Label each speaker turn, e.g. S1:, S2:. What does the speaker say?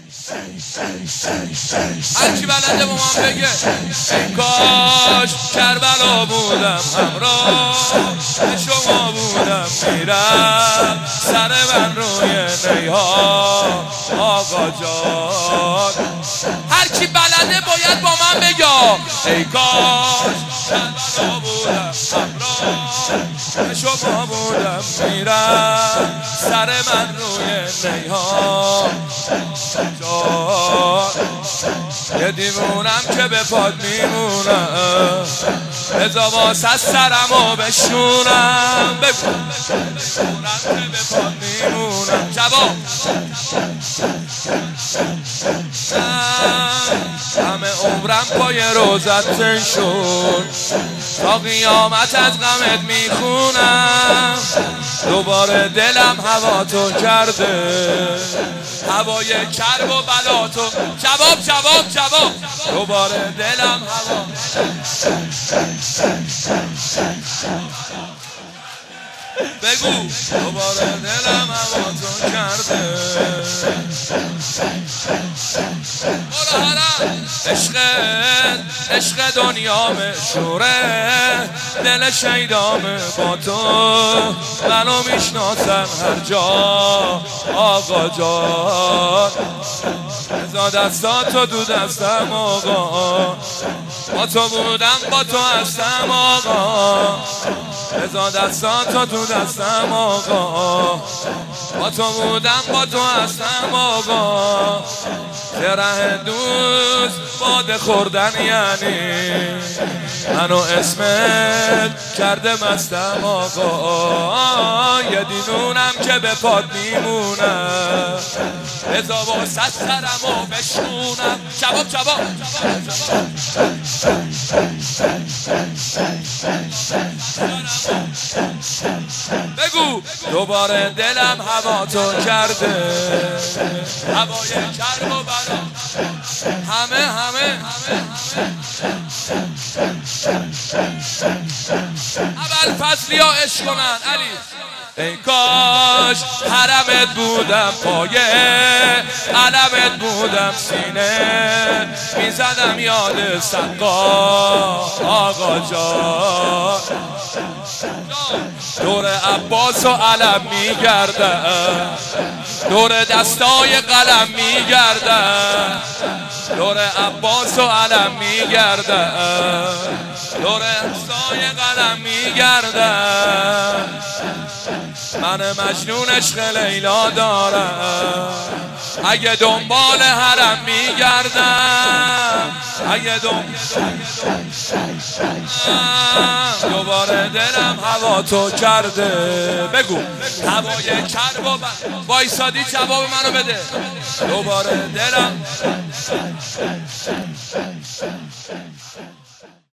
S1: هرکی بلده با من بگه ای کاش کربلا بودم همراه شما بودم میرم سر من روی نیها آقا جان. هرکی بلده باید با من بگه ای کاش کربلا بودم همراه شما بودم میرم سر من روی نیها جان. یه دیوونم که به پاد میمونم بذار واسه سرمو بشونم بگو دیوونم که به پاد میمونم جواب همه عمرم پای روزت شد تا قیامت از غمت میخونم دوباره دلم هوا تو کرده هوای کرب و بلا تو جواب دوباره دلم هوا بگو دوباره دلم هوا تو کرده عشق دنیا مشوره دل شیدام با تو منو میشناسن هر جا آقا جان. بذار دستاتو دو دستم آقا با تو بودم با تو هستم آقا بذار دستاتو دو دستم آقا با تو بودم با تو هستم آقا. ره دوست باده خوردن یعنی منو اسمت کرده مستم آقا. یه دینونم که به پاد میمونم بذار واسه سرمو بشونم جواب بگو دوباره دلم هوا تو کرده هوای کرب و بلا همه اول فصلی ها عشق کنن علی. ای کاش حرمت بودم پایه علمت بودم سینه میزدم یاد سقا آقا جان. دور عباس و علم میگردم دور دستای قلم میگردم دور عباس و علم میگردم دور دستای قلم میگردم. من مجنون عشق لیلا دارم اگه دنبال حرم میگردم اگه دوباره دلم هوا تو کرده بگو هوای کرب و وایسادی جواب منو بده دوباره دلم